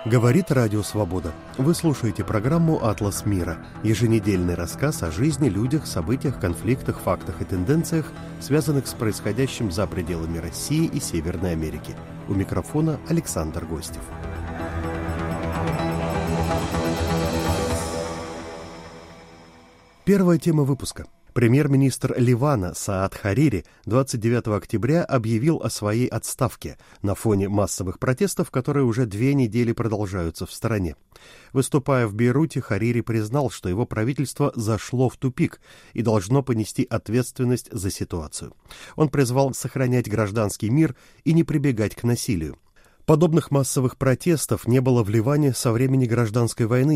Говорит Радио Свобода. Вы слушаете программу «Атлас мира». Еженедельный рассказ о жизни, людях, событиях, конфликтах, фактах и тенденциях, связанных с происходящим за пределами России и Северной Америки. У микрофона Александр Гостев. Первая тема выпуска. Премьер-министр Ливана Саад Харири 29 октября объявил о своей отставке на фоне массовых протестов, которые уже 2 недели продолжаются в стране. Выступая в Бейруте, Харири признал, что его правительство зашло в тупик и должно понести ответственность за ситуацию. Он призвал сохранять гражданский мир и не прибегать к насилию. Подобных массовых протестов не было в Ливане со времени гражданской войны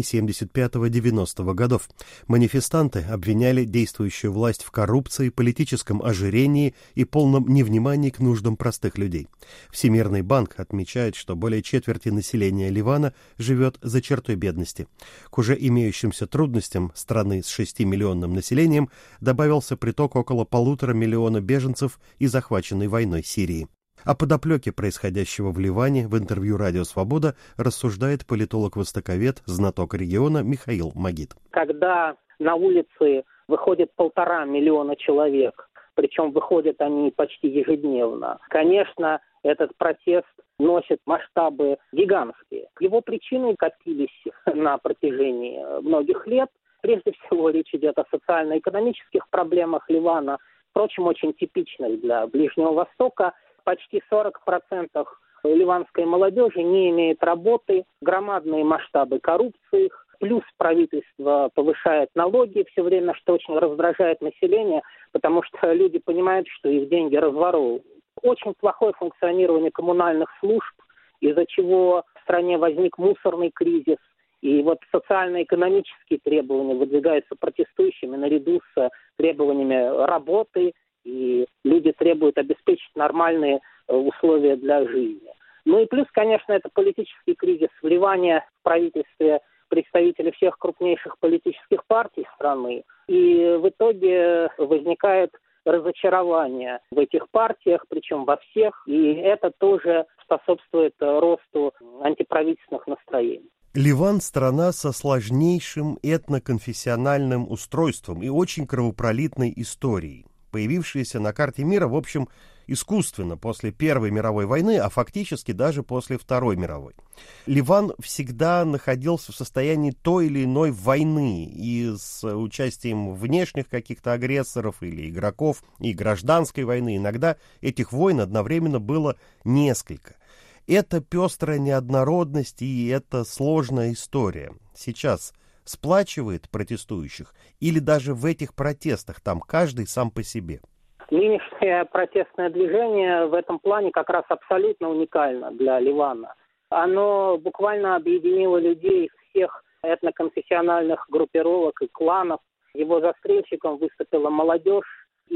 75-90 годов. Манифестанты обвиняли действующую власть в коррупции, политическом ожирении и полном невнимании к нуждам простых людей. Всемирный банк отмечает, что более четверти населения Ливана живет за чертой бедности. К уже имеющимся трудностям страны с 6-миллионным населением добавился приток около 1,5 миллиона беженцев из захваченной войной Сирии. О подоплеке происходящего в Ливане в интервью «Радио Свобода» рассуждает политолог-востоковед, знаток региона Михаил Магид. Когда на улицы выходит 1,5 миллиона человек, причем выходят они почти ежедневно, конечно, этот протест носит масштабы гигантские. Его причины копились на протяжении многих лет. Прежде всего, речь идет о социально-экономических проблемах Ливана, впрочем, очень типичных для Ближнего Востока. Почти 40% ливанской молодежи не имеет работы, громадные масштабы коррупции, плюс правительство повышает налоги все время, что очень раздражает население, потому что люди понимают, что их деньги разворовывают. Очень плохое функционирование коммунальных служб, из-за чего в стране возник мусорный кризис. И вот социально-экономические требования выдвигаются протестующими наряду с требованиями работы, и люди требуют обеспечить нормальные условия для жизни. Ну и плюс, конечно, это политический кризис. В Ливане в правительстве представители всех крупнейших политических партий страны. И в итоге возникает разочарование в этих партиях, причем во всех. И это тоже способствует росту антиправительственных настроений. Ливан – страна со сложнейшим этноконфессиональным устройством и очень кровопролитной историей, появившиеся на карте мира, в общем, искусственно после Первой мировой войны, а фактически даже после Второй мировой. Ливан всегда находился в состоянии той или иной войны и с участием внешних каких-то агрессоров или игроков, и гражданской войны. Иногда этих войн одновременно было несколько. Это пестрая неоднородность и это сложная история. Сейчас сплачивает протестующих, или даже в этих протестах там каждый сам по себе? Нынешнее протестное движение в этом плане как раз абсолютно уникально для Ливана. Оно буквально объединило людей из всех этноконфессиональных группировок и кланов. Его застрельщиком выступила молодежь,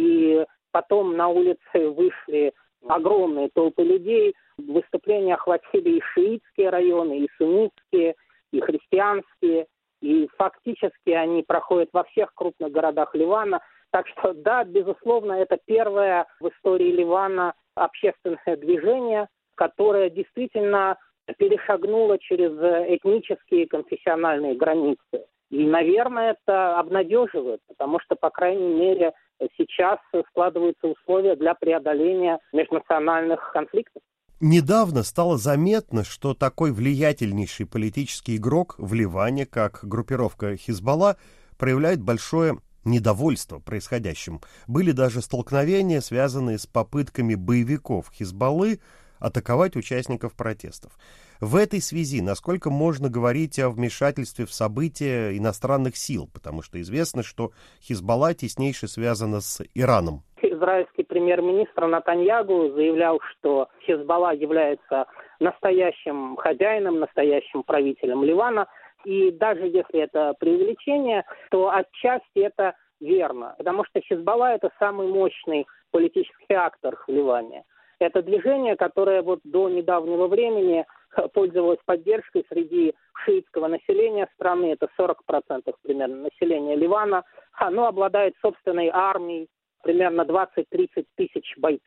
и потом на улицы вышли огромные толпы людей. Выступления охватили и шиитские районы, и суннитские, и христианские. И фактически они проходят во всех крупных городах Ливана. Так что, да, безусловно, это первое в истории Ливана общественное движение, которое действительно перешагнуло через этнические и конфессиональные границы. И, наверное, это обнадеживает, потому что, по крайней мере, сейчас складываются условия для преодоления межнациональных конфликтов. Недавно стало заметно, что такой влиятельнейший политический игрок в Ливане, как группировка Хизбалла, проявляет большое недовольство происходящим. Были даже столкновения, связанные с попытками боевиков Хизбаллы атаковать участников протестов. В этой связи насколько можно говорить о вмешательстве в события иностранных сил, потому что известно, что Хизбалла теснейше связана с Ираном. Израильский премьер-министр Нетаньяху заявлял, что Хизбалла является настоящим хозяином, настоящим правителем Ливана. И даже если это преувеличение, то отчасти это верно, потому что Хизбалла – это самый мощный политический актор в Ливане. Это движение, которое вот до недавнего времени пользовалось поддержкой среди шиитского населения страны, это 40% примерно населения Ливана. Оно обладает собственной армией, примерно 20-30 тысяч бойцов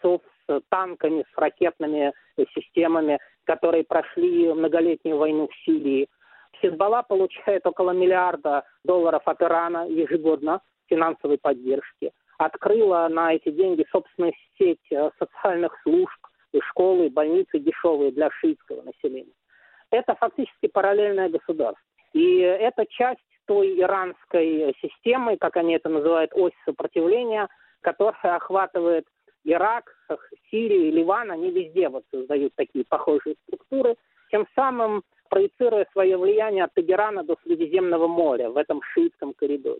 с танками, с ракетными системами, которые прошли многолетнюю войну в Сирии. Хизбалла получает около $1 миллиарда от Ирана ежегодно финансовой поддержки. Открыла на эти деньги собственную сеть социальных служб, и школы, и больницы дешевые для шиитского населения. Это фактически параллельное государство. И это часть той иранской системы, как они это называют, ось сопротивления, которая охватывает Ирак, Сирию, Ливан. Они везде вот создают такие похожие структуры, тем самым проецируя свое влияние от Тегерана до Средиземного моря в этом шиитском коридоре.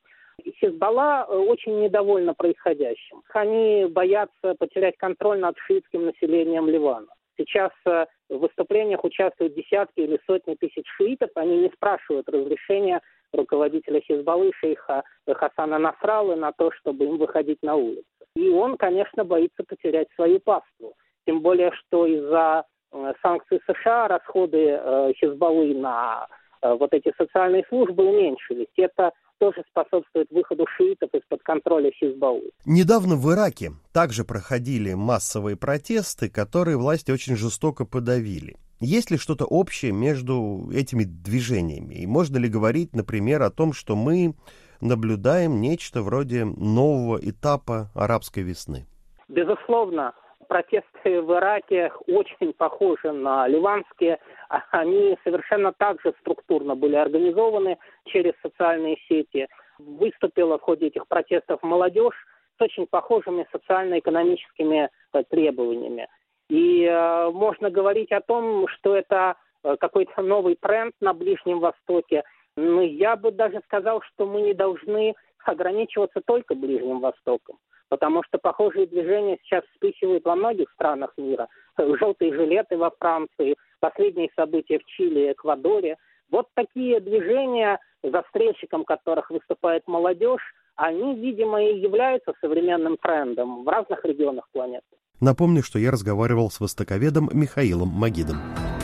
Хизбалла очень недовольна происходящим. Они боятся потерять контроль над шиитским населением Ливана. Сейчас в выступлениях участвуют десятки или сотни тысяч шиитов. Они не спрашивают разрешения руководителя Хизбаллы, шейха Хасана Насраллы, на то, чтобы им выходить на улицу. И он, конечно, боится потерять свою паству. Тем более, что из-за санкций США расходы Хизбаллы на вот эти социальные службы уменьшились. Это тоже способствует выходу шиитов из-под контроля Хизбаллы. Недавно в Ираке также проходили массовые протесты, которые власти очень жестоко подавили. Есть ли что-то общее между этими движениями? И можно ли говорить, например, о том, что мы наблюдаем нечто вроде нового этапа арабской весны? Безусловно, протесты в Ираке очень похожи на ливанские. Они совершенно так же структурно были организованы через социальные сети. Выступила в ходе этих протестов молодежь с очень похожими социально-экономическими требованиями. И можно говорить о том, что это какой-то новый тренд на Ближнем Востоке. Но я бы даже сказал, что мы не должны ограничиваться только Ближним Востоком. Потому что похожие движения сейчас вспыхивают во многих странах мира. Желтые жилеты во Франции, последние события в Чили и Эквадоре. Вот такие движения, застрельщиком которых выступает молодежь, они, видимо, и являются современным трендом в разных регионах планеты. Напомню, что я разговаривал с востоковедом Михаилом Магидом.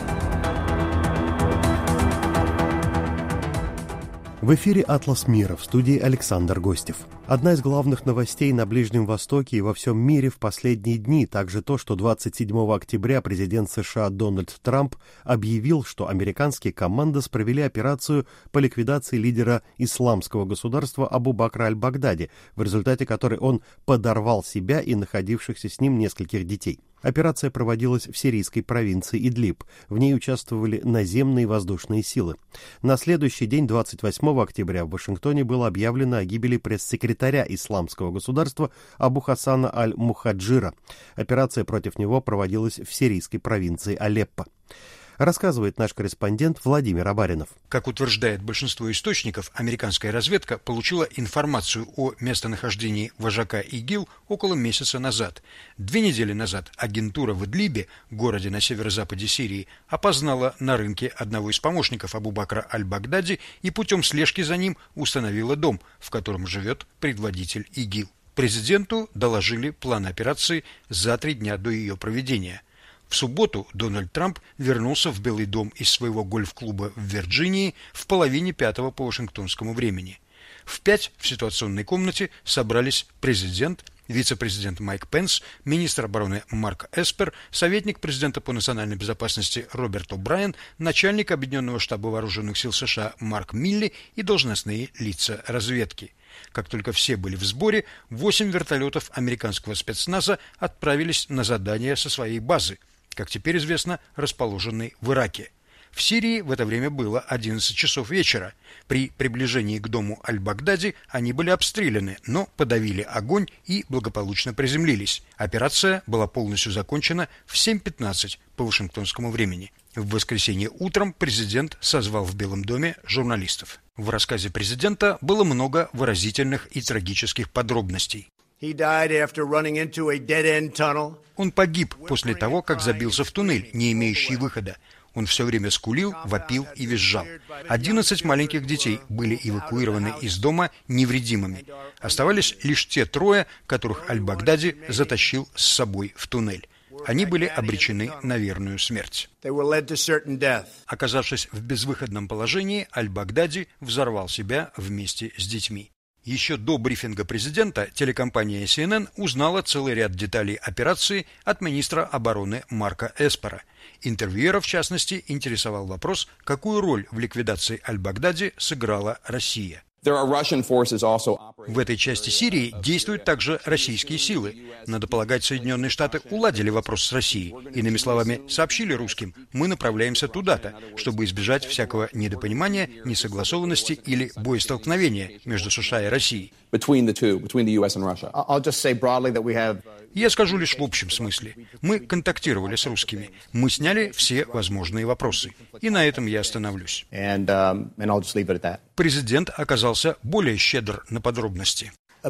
В эфире «Атлас мира», в студии Александр Гостев. Одна из главных новостей на Ближнем Востоке и во всем мире в последние дни также то, что 27 октября президент США Дональд Трамп объявил, что американские командос провели операцию по ликвидации лидера исламского государства Абу Бакра аль-Багдади, в результате которой он подорвал себя и находившихся с ним нескольких детей. Операция проводилась в сирийской провинции Идлиб. В ней участвовали наземные и воздушные силы. На следующий день, 28 октября, в Вашингтоне было объявлено о гибели пресс-секретаря исламского государства Абу Хасана аль-Мухаджира. Операция против него проводилась в сирийской провинции Алеппо. Рассказывает наш корреспондент Владимир Абаринов. Как утверждает большинство источников, американская разведка получила информацию о местонахождении вожака ИГИЛ около месяца назад. 2 недели назад агентура в Идлибе, городе на северо-западе Сирии, опознала на рынке одного из помощников Абу Бакра аль-Багдади и путем слежки за ним установила дом, в котором живет предводитель ИГИЛ. Президенту доложили план операции за 3 дня до ее проведения. В субботу Дональд Трамп вернулся в Белый дом из своего гольф-клуба в Вирджинии в 4:30 по вашингтонскому времени. В 5 в ситуационной комнате собрались президент, вице-президент Майк Пенс, министр обороны Марк Эспер, советник президента по национальной безопасности Роберт О'Брайен, начальник Объединенного штаба вооруженных сил США Марк Милли и должностные лица разведки. Как только все были в сборе, 8 вертолетов американского спецназа отправились на задание со своей базы, как теперь известно, расположенной в Ираке. В Сирии в это время было 11 часов вечера. При приближении к дому аль-Багдади они были обстреляны, но подавили огонь и благополучно приземлились. Операция была полностью закончена в 7:15 по вашингтонскому времени. В воскресенье утром президент созвал в Белом доме журналистов. В рассказе президента было много выразительных и трагических подробностей. Он погиб после того, как забился в туннель, не имеющий выхода. Он все время скулил, вопил и визжал. 11 маленьких детей были эвакуированы из дома невредимыми. Оставались лишь те 3, которых аль-Багдади затащил с собой в туннель. Они были обречены на верную смерть. Оказавшись в безвыходном положении, аль-Багдади взорвал себя вместе с детьми. Еще до брифинга президента телекомпания CNN узнала целый ряд деталей операции от министра обороны Марка Эспера. Интервьюера, в частности, интересовал вопрос, какую роль в ликвидации Аль-Багдади сыграла Россия. В этой части Сирии действуют также российские силы. Надо полагать, Соединенные Штаты уладили вопрос с Россией. Иными словами, сообщили русским, мы направляемся туда-то, чтобы избежать всякого недопонимания, несогласованности или боестолкновения между США и Россией. Я скажу лишь в общем смысле. Мы контактировали с русскими. Мы сняли все возможные вопросы. И на этом я остановлюсь. Президент оказался более щедр на подробности.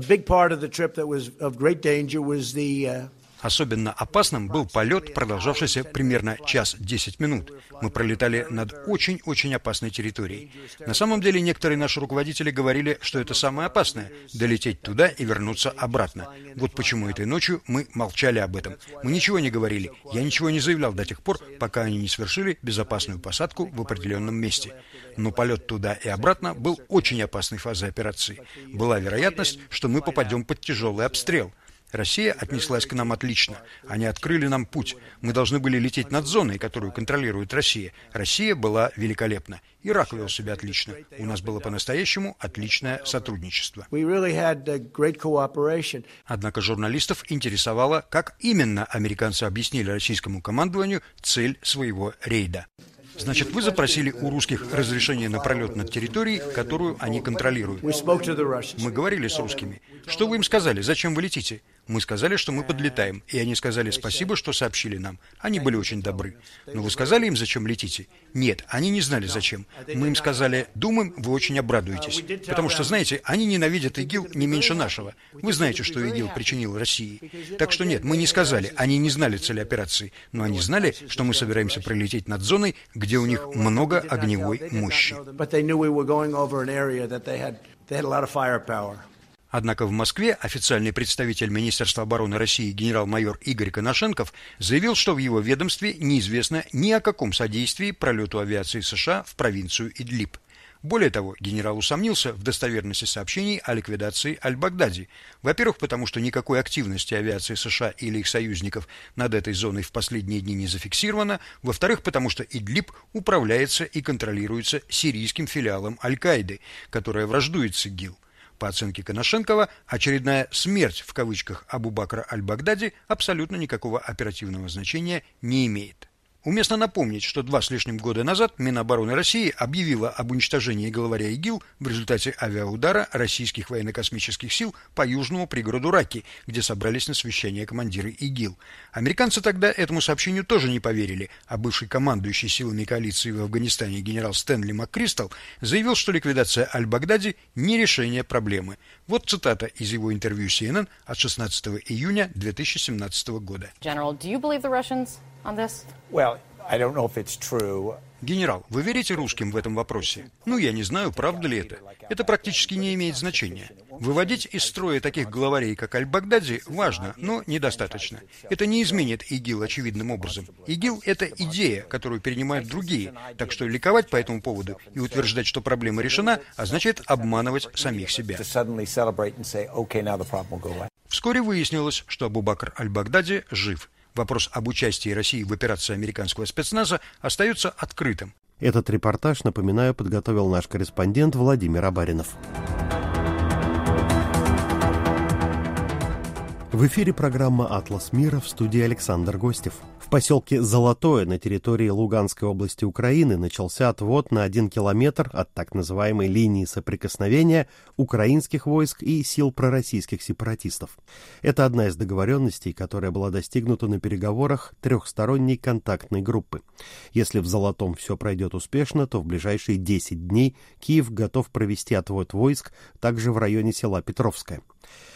Особенно опасным был полет, продолжавшийся примерно час 10 минут. Мы пролетали над очень-очень опасной территорией. На самом деле, некоторые наши руководители говорили, что это самое опасное – долететь туда и вернуться обратно. Вот почему этой ночью мы молчали об этом. Мы ничего не говорили. Я ничего не заявлял до тех пор, пока они не совершили безопасную посадку в определенном месте. Но полет туда и обратно был очень опасной фазой операции. Была вероятность, что мы попадем под тяжелый обстрел. Россия отнеслась к нам отлично. Они открыли нам путь. Мы должны были лететь над зоной, которую контролирует Россия. Россия была великолепна. Ирак вел себя отлично. У нас было по-настоящему отличное сотрудничество. Однако журналистов интересовало, как именно американцы объяснили российскому командованию цель своего рейда. Значит, вы запросили у русских разрешение на пролет над территорией, которую они контролируют. Мы говорили с русскими. Что вы им сказали? Зачем вы летите? Мы сказали, что мы подлетаем, и они сказали спасибо, что сообщили нам. Они были очень добры. Но вы сказали им, зачем летите? Нет, они не знали, зачем. Мы им сказали, думаем, вы очень обрадуетесь. Потому что, знаете, они ненавидят ИГИЛ не меньше нашего. Вы знаете, что ИГИЛ причинил России. Так что нет, мы не сказали, они не знали цели операции, но они знали, что мы собираемся пролететь над зоной, где у них много огневой мощи. Однако в Москве официальный представитель Министерства обороны России генерал-майор Игорь Коношенков заявил, что в его ведомстве неизвестно ни о каком содействии пролету авиации США в провинцию Идлиб. Более того, генерал усомнился в достоверности сообщений о ликвидации Аль-Багдади. Во-первых, потому что никакой активности авиации США или их союзников над этой зоной в последние дни не зафиксировано. Во-вторых, потому что Идлиб управляется и контролируется сирийским филиалом Аль-Каиды, которая враждует с ИГИЛ. По оценке Коношенкова, очередная «смерть» в кавычках Абу-Бакра Аль-Багдади абсолютно никакого оперативного значения не имеет. Уместно напомнить, что 2 с лишним года назад Минобороны России объявила об уничтожении главаря ИГИЛ в результате авиаудара российских военно-космических сил по южному пригороду Раки, где собрались на совещание командиры ИГИЛ. Американцы тогда этому сообщению тоже не поверили, а бывший командующий силами коалиции в Афганистане генерал Стэнли МакКристал заявил, что ликвидация Аль-Багдади не решение проблемы. Вот цитата из его интервью CNN от 16 июня 2017 года. Генерал, вы верите русским в этом вопросе? Я не знаю, правда ли это. Это практически не имеет значения. Выводить из строя таких главарей, как Аль-Багдади, важно, но недостаточно. Это не изменит ИГИЛ очевидным образом. ИГИЛ – это идея, которую перенимают другие, так что ликовать по этому поводу и утверждать, что проблема решена, означает обманывать самих себя. Вскоре выяснилось, что Абу-Бакр Аль-Багдади жив. Вопрос об участии России в операции американского спецназа остается открытым. Этот репортаж, напоминаю, подготовил наш корреспондент Владимир Абаринов. В эфире программа «Атлас мира», в студии Александр Гостев. В поселке Золотое на территории Луганской области Украины начался отвод на 1 километр от так называемой линии соприкосновения украинских войск и сил пророссийских сепаратистов. Это одна из договоренностей, которая была достигнута на переговорах трехсторонней контактной группы. Если в Золотом все пройдет успешно, то в ближайшие 10 дней Киев готов провести отвод войск также в районе села Петровское.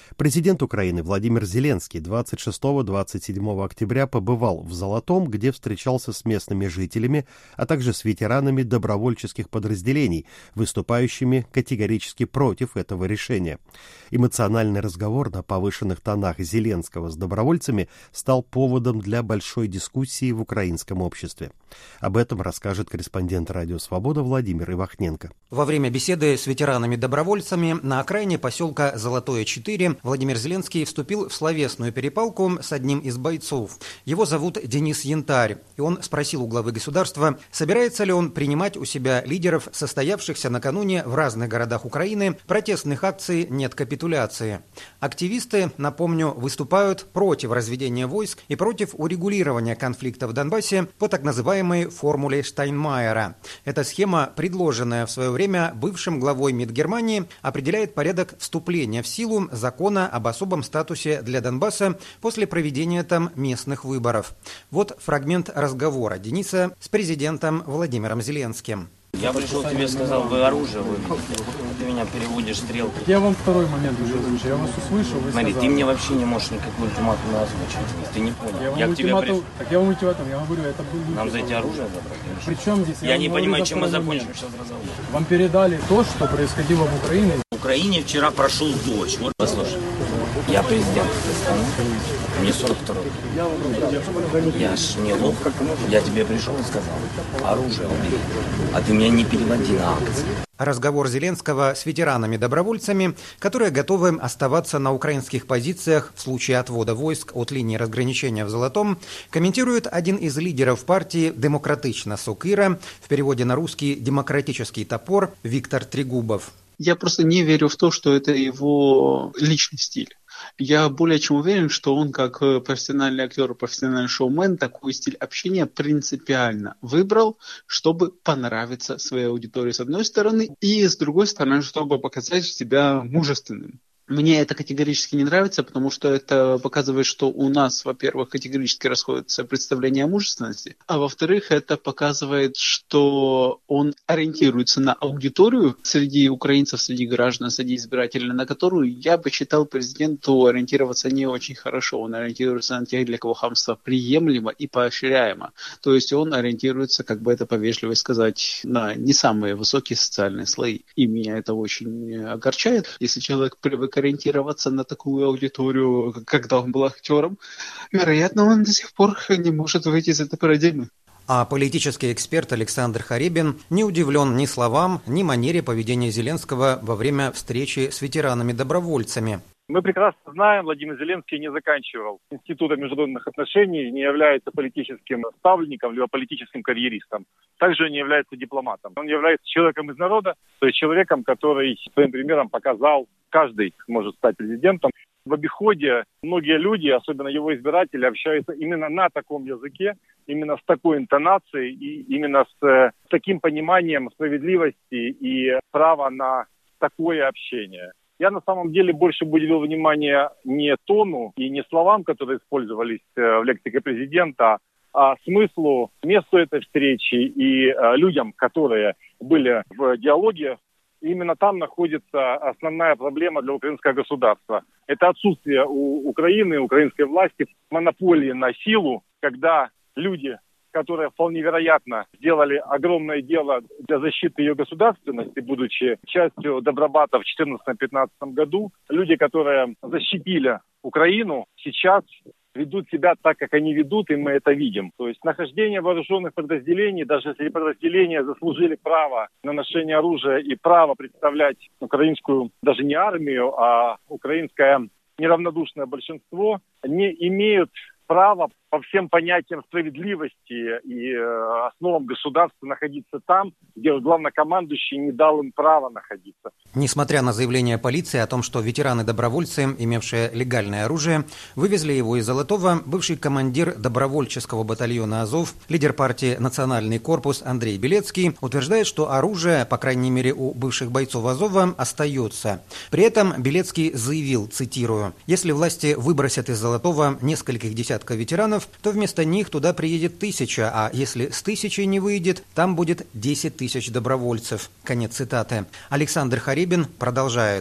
Президент Украины Владимир Зеленский 26-27 октября побывал в Золотом, где встречался с местными жителями, а также с ветеранами добровольческих подразделений, выступающими категорически против этого решения. Эмоциональный разговор на повышенных тонах Зеленского с добровольцами стал поводом для большой дискуссии в украинском обществе. Об этом расскажет корреспондент «Радио Свобода» Владимир Ивахненко. Во время беседы с ветеранами-добровольцами на окраине поселка Золотое-4 Владимир Зеленский вступил в словесную перепалку с одним из бойцов. Его зовут Денис Янтарь, и он спросил у главы государства, собирается ли он принимать у себя лидеров, состоявшихся накануне в разных городах Украины протестных акций «Нет капитуляции». Активисты, напомню, выступают против разведения войск и против урегулирования конфликта в Донбассе по так называемой формуле Штайнмайера. Эта схема, предложенная в свое время бывшим главой МИД Германии, определяет порядок вступления в силу закона об особом статусе для Донбасса после проведения там местных выборов. Вот фрагмент разговора Дениса с президентом Владимиром Зеленским. Я пришел к тебе, сказал, вы оружие выведите. Ты меня переводишь стрелки. Я вам второй момент уже озвучил. Я вас услышал, вы Смотри, сказали. ты мне вообще не можешь никакой ультиматум озвучить. Ты не понял. Я вам ультиматум, так я вам ультиматум, я говорю, это был... Нам за эти оружие забрать? Причем здесь... Я не понимаю, чем мы закончим сейчас разговор. Вам передали то, что происходило в Украине. В Украине вчера прошел дождь. Вот, послушай. Я президент этой страны. Мне 42. Я ж не лох. Я тебе пришел и сказал, оружие убери. А ты меня не переводи на акции. Разговор Зеленского с ветеранами-добровольцами, которые готовы оставаться на украинских позициях в случае отвода войск от линии разграничения в Золотом, комментирует один из лидеров партии «Демократична Сокира», в переводе на русский «Демократический топор» Виктор Трегубов. Я просто не верю в то, что это его личный стиль. Я более чем уверен, что он как профессиональный актер, профессиональный шоумен такой стиль общения принципиально выбрал, чтобы понравиться своей аудитории с одной стороны, и с другой стороны, чтобы показать себя мужественным. Мне это категорически не нравится, потому что это показывает, что у нас, во-первых, категорически расходятся представления о мужественности, а во-вторых, это показывает, что он ориентируется на аудиторию среди украинцев, среди граждан, среди избирателей, на которую я бы считал президенту ориентироваться не очень хорошо. Он ориентируется на тех, для кого хамство приемлемо и поощряемо. То есть он ориентируется, как бы это повежливо сказать, на не самые высокие социальные слои. И меня это очень огорчает. Если человек привык ориентироваться на такую аудиторию, когда он был актером, вероятно, он до сих пор не может выйти из этой парадигмы. А политический эксперт Александр Харибин не удивлен ни словам, ни манере поведения Зеленского во время встречи с ветеранами-добровольцами. Мы прекрасно знаем, Владимир Зеленский не заканчивал Института международных отношений, не является политическим ставленником, либо политическим карьеристом. Также не является дипломатом. Он является человеком из народа, то есть человеком, который своим примером показал, каждый может стать президентом. В обиходе многие люди, особенно его избиратели, общаются именно на таком языке, именно с такой интонацией и именно с таким пониманием справедливости и права на такое общение. Я на самом деле больше бы уделил внимание не тону и не словам, которые использовались в лексике президента, а смыслу, месту этой встречи и людям, которые были в диалоге. Именно там находится основная проблема для украинского государства. Это отсутствие у Украины, украинской власти монополии на силу, когда люди, которые вполне вероятно сделали огромное дело для защиты ее государственности, будучи частью Добробата в 2014-2015 году, люди, которые защитили Украину, сейчас ведут себя так, как они ведут, и мы это видим. То есть нахождение вооруженных подразделений, даже если подразделения заслужили право на ношение оружия и право представлять украинскую, даже не армию, а украинское неравнодушное большинство, не имеют права по всем понятиям справедливости и основам государства находиться там, где главнокомандующий не дал им права находиться. Несмотря на заявление полиции о том, что ветераны-добровольцы, имевшие легальное оружие, вывезли его из Золотого, бывший командир добровольческого батальона «Азов», лидер партии «Национальный корпус» Андрей Белецкий утверждает, что оружие, по крайней мере у бывших бойцов Азова, остается. При этом Белецкий заявил, цитирую, «Если власти выбросят из Золотого нескольких десятков ветеранов, то вместо них туда приедет 1000, а если с 1000 не выйдет, там будет 10 000 добровольцев». Конец цитаты. Александр Харибин продолжает.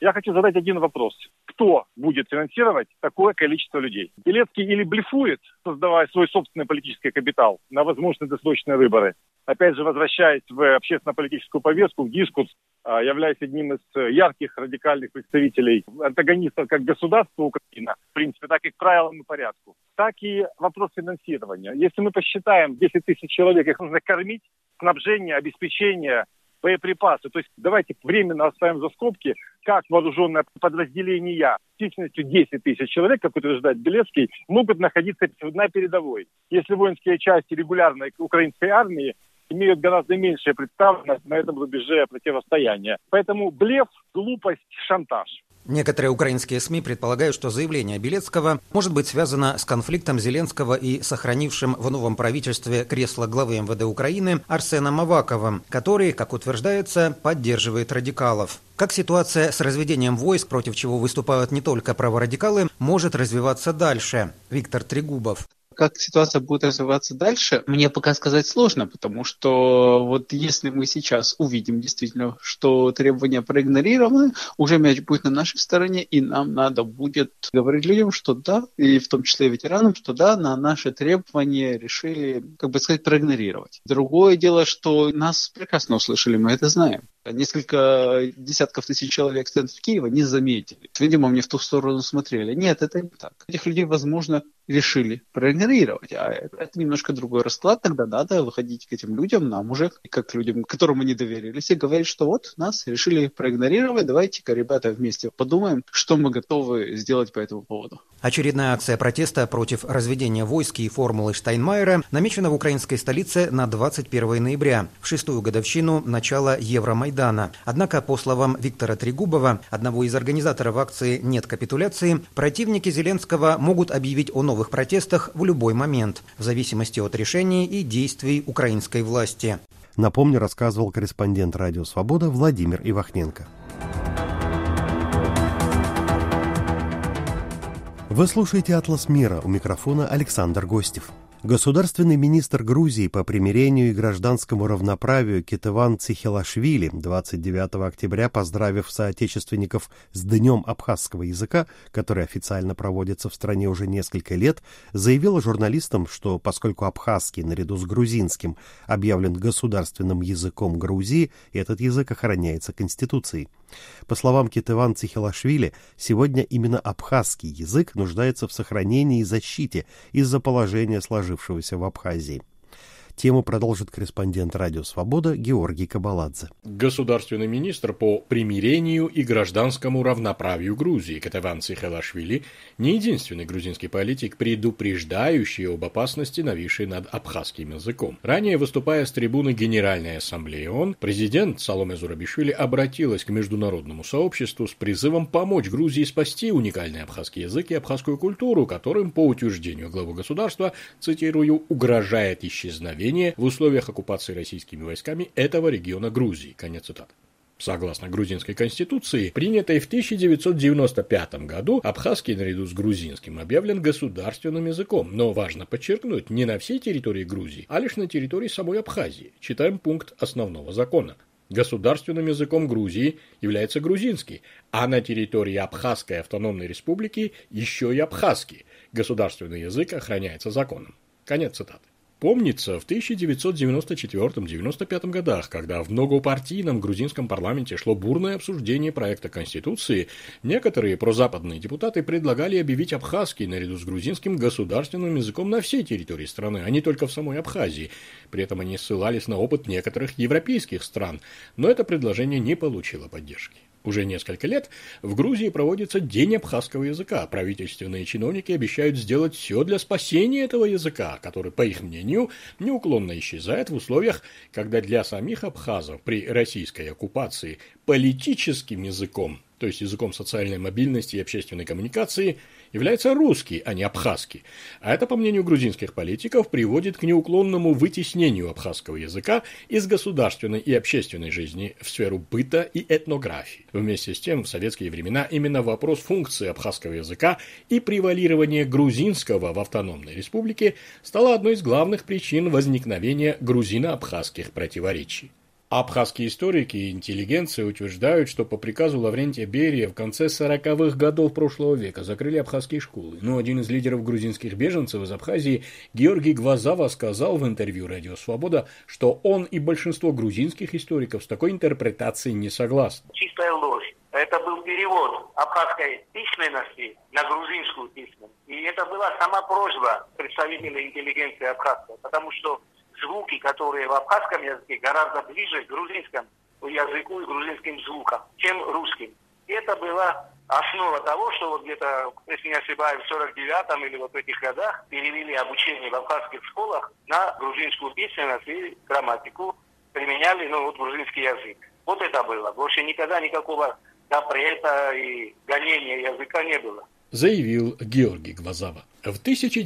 Я хочу задать один вопрос. Кто будет финансировать такое количество людей? Белецкий или блефует, создавая свой собственный политический капитал на возможные досрочные выборы? Опять же, возвращаясь в общественно-политическую повестку, в дискурс, являясь одним из ярких радикальных представителей антагонистов как государства Украина, в принципе, так и к правилам и порядку, так и вопрос финансирования. Если мы посчитаем 10 тысяч человек, их нужно кормить, снабжение, обеспечение, боеприпасы. То есть давайте временно оставим за скобки, как вооруженное подразделения численностью 10 тысяч человек, как утверждает Белецкий, могут находиться на передовой. Если воинские части регулярной украинской армии имеют гораздо меньшее представленность на этом рубеже противостояния. Поэтому блеф, глупость, шантаж. Некоторые украинские СМИ предполагают, что заявление Белецкого может быть связано с конфликтом Зеленского и сохранившим в новом правительстве кресло главы МВД Украины Арсеном Аваковым, который, как утверждается, поддерживает радикалов. Как ситуация с разведением войск, против чего выступают не только праворадикалы, может развиваться дальше? Виктор Трегубов. Как ситуация будет развиваться дальше, мне пока сказать сложно, потому что вот если мы сейчас увидим действительно, что требования проигнорированы, уже мяч будет на нашей стороне, и нам надо будет говорить людям, что да, и в том числе ветеранам, что да, на наши требования решили, как бы сказать, проигнорировать. Другое дело, что нас прекрасно услышали, мы это знаем. Несколько десятков тысяч человек в центре Киева не заметили. Видимо, мне в ту сторону смотрели. Нет, это не так. Этих людей, возможно, решили проигнорировать. А это немножко другой расклад. Тогда надо выходить к этим людям, нам уже, как людям, которым мы не доверились, и говорить, что вот нас решили проигнорировать. Давайте-ка, ребята, вместе подумаем, что мы готовы сделать по этому поводу. Очередная акция протеста против разведения войск и формулы Штайнмайера намечена в украинской столице на 21 ноября, в 6-ю годовщину начала Евромайдана. Однако, по словам Виктора Трегубова, одного из организаторов акции «Нет капитуляции», противники Зеленского могут объявить о новых протестах в любой момент, в зависимости от решений и действий украинской власти. Напомню, рассказывал корреспондент «Радио Свобода» Владимир Ивахненко. Вы слушаете «Атлас мира», у микрофона Александр Гостев. Государственный министр Грузии по примирению и гражданскому равноправию Кетеван Цихелашвили 29 октября, поздравив соотечественников с Днем абхазского языка, который официально проводится в стране уже несколько лет, заявил журналистам, что поскольку абхазский наряду с грузинским объявлен государственным языком Грузии, этот язык охраняется Конституцией. По словам Кетеван Цихелашвили, сегодня именно абхазский язык нуждается в сохранении и защите из-за положения, сложившегося в Абхазии. Тему продолжит корреспондент «Радио Свобода» Георгий Кабаладзе. Государственный министр по примирению и гражданскому равноправию Грузии Кетеван Цихелашвили не единственный грузинский политик, предупреждающий об опасности, нависшей над абхазским языком. Ранее, выступая с трибуны Генеральной Ассамблеи ООН, президент Саломе Зурабишвили обратилась к международному сообществу с призывом помочь Грузии спасти уникальный абхазский язык и абхазскую культуру, которым, по утверждению главы государства, цитирую, угрожает исчезновение в условиях оккупации российскими войсками этого региона Грузии. Конец цитаты. Согласно грузинской конституции, принятой в 1995 году, абхазский наряду с грузинским объявлен государственным языком, но важно подчеркнуть, не на всей территории Грузии, а лишь на территории самой Абхазии. Читаем пункт основного закона. Государственным языком Грузии является грузинский, а на территории Абхазской автономной республики еще и абхазский. Государственный язык охраняется законом. Конец цитаты. Помнится, в 1994-1995 годах, когда в многопартийном грузинском парламенте шло бурное обсуждение проекта Конституции, некоторые прозападные депутаты предлагали объявить абхазский наряду с грузинским государственным языком на всей территории страны, а не только в самой Абхазии. При этом они ссылались на опыт некоторых европейских стран, но это предложение не получило поддержки. Уже несколько лет в Грузии проводится День абхазского языка. Правительственные чиновники обещают сделать все для спасения этого языка, который, по их мнению, неуклонно исчезает в условиях, когда для самих абхазов при российской оккупации политическим языком, то есть языком социальной мобильности и общественной коммуникации, является русский, а не абхазский. А это, по мнению грузинских политиков, приводит к неуклонному вытеснению абхазского языка из государственной и общественной жизни в сферу быта и этнографии. Вместе с тем, в советские времена именно вопрос функции абхазского языка и превалирования грузинского в автономной республике стало одной из главных причин возникновения грузино-абхазских противоречий. Абхазские историки и интеллигенция утверждают, что по приказу Лаврентия Берия в конце 40-х годов прошлого века закрыли абхазские школы. Но один из лидеров грузинских беженцев из Абхазии, Георгий Гвазава, сказал в интервью «Радио Свобода», что он и большинство грузинских историков с такой интерпретацией не согласны. Чистая ложь. Это был перевод абхазской письменности на грузинскую письменность. И это была сама просьба представителей интеллигенции абхазской, потому что звуки, которые в абхазском языке, гораздо ближе к грузинскому языку и грузинским звукам, чем русским. И это была основа того, что вот где-то, если не ошибаюсь, в 49-м или вот в этих годах перевели обучение в абхазских школах на грузинскую письменность и грамматику, применяли, грузинский язык. Вот это было. Больше никогда никакого запрета и гонения языка не было. Заявил Георгий Гвазава. В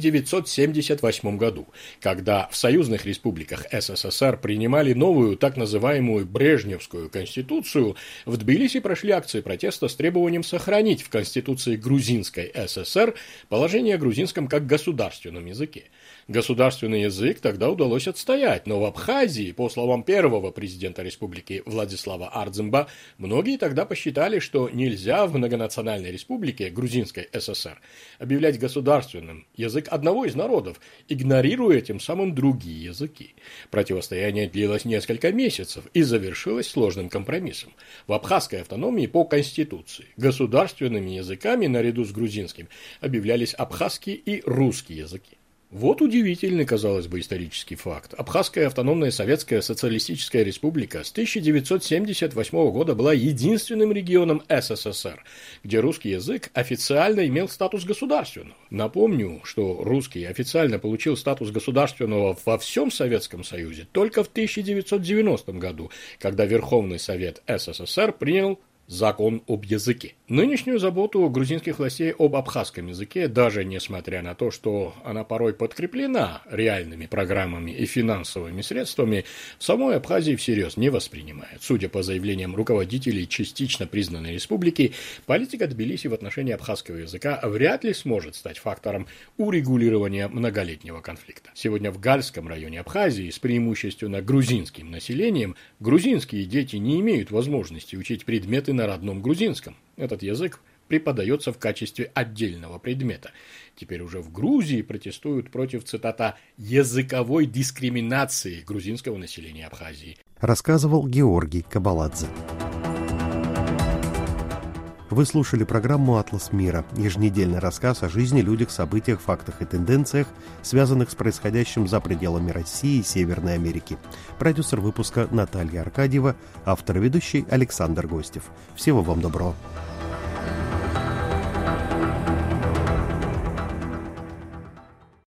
1978 году, когда в союзных республиках СССР принимали новую так называемую Брежневскую конституцию, в Тбилиси прошли акции протеста с требованием сохранить в Конституции Грузинской ССР положение о грузинском как государственном языке. Государственный язык тогда удалось отстоять, но в Абхазии, по словам первого президента республики Владислава Ардземба, многие тогда посчитали, что нельзя в многонациональной республике Грузинской ССР объявлять государственным язык одного из народов, игнорируя тем самым другие языки. Противостояние длилось несколько месяцев и завершилось сложным компромиссом. В абхазской автономии по Конституции государственными языками наряду с грузинским объявлялись абхазский и русский языки. Вот удивительный, казалось бы, исторический факт. Абхазская автономная советская социалистическая республика с 1978 года была единственным регионом СССР, где русский язык официально имел статус государственного. Напомню, что русский официально получил статус государственного во всем Советском Союзе только в 1990 году, когда Верховный Совет СССР принял закон об языке. Нынешнюю заботу грузинских властей об абхазском языке, даже несмотря на то, что она порой подкреплена реальными программами и финансовыми средствами, в самой Абхазии всерьез не воспринимают. Судя по заявлениям руководителей частично признанной республики, политика Тбилиси в отношении абхазского языка вряд ли сможет стать фактором урегулирования многолетнего конфликта. Сегодня в Гальском районе Абхазии с преимущественно грузинским населением грузинские дети не имеют возможности учить предметы на родном грузинском. Этот язык преподается в качестве отдельного предмета. Теперь уже в Грузии протестуют против, цитата, «языковой дискриминации грузинского населения Абхазии», рассказывал Георгий Кабаладзе. Вы слушали программу «Атлас мира», еженедельный рассказ о жизни, людях, событиях, фактах и тенденциях, связанных с происходящим за пределами России и Северной Америки. Продюсер выпуска Наталья Аркадьева, автор и ведущий Александр Гостев. Всего вам доброго.